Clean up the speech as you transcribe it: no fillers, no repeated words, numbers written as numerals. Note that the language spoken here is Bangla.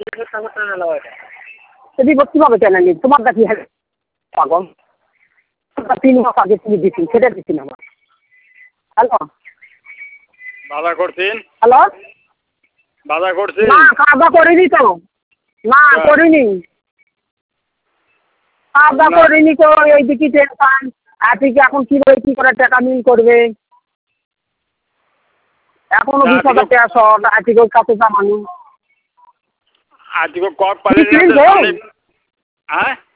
কিভাবে কেন নি তোমারটা কি পাগল 3 মাস আগে তুমি দিচ্ছি সেটা দিচ্ছি না হ্যালো বাধা করছেন হ্যালো বাধা করছেন না খাওয়া করিনি তো না করিনি খাওয়া করিনি তো এই দিকে টেনশন আপনি কি এখন কি করে টাকা মিল করবে এখনো 20,000 টাকা শর্ট আজকে কাছে জামানি আজকে কপ পালেন হ্যাঁ